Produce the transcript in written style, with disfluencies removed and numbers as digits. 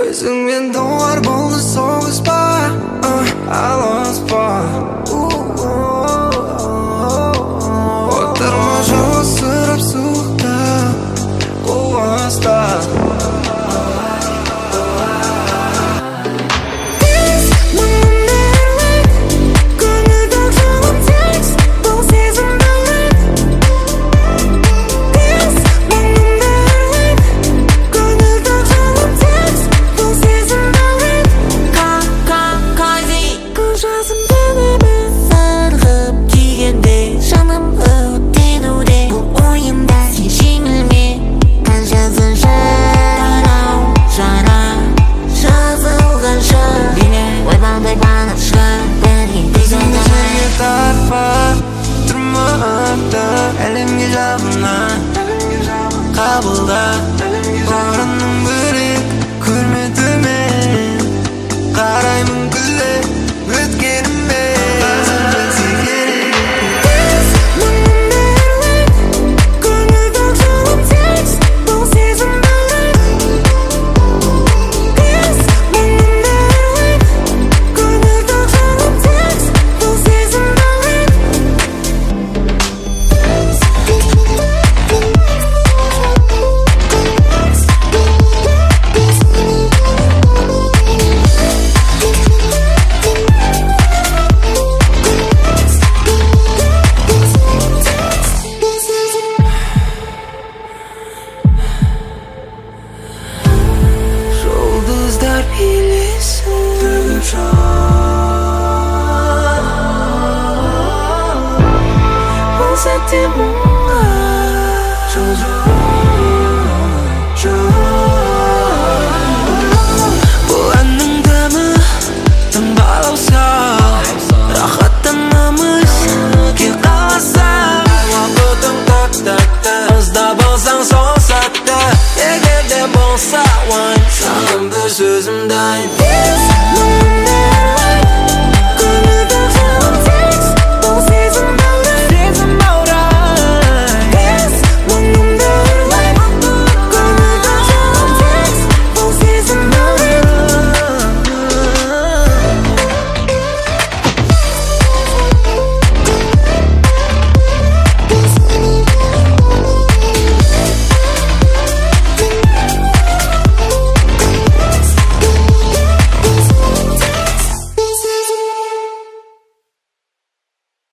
Өзіңмен доғар болды соғыспа, алыспа. Отырма жосырап суықта, қоласта. Әлемге жағынан қабылда, орының бөлек көрмедімен қараймын күле өткеніме. Қазір білсе керек біз мұңның бәрі көңілді жалын текст, бұл сезім бөлек. Біз мұңның бәрі көңілді жалын текст, бұл сезім бөлек. Жұлдыздар билесін бұл сәтте мұңға бұл әннің дәмі тым балауса, рахаттанамыз кел қаласаң. Уақытың тәп-тәтті, ызда болсаң сол сәтті, егер де болса уайым, сағынды сөзімді айт.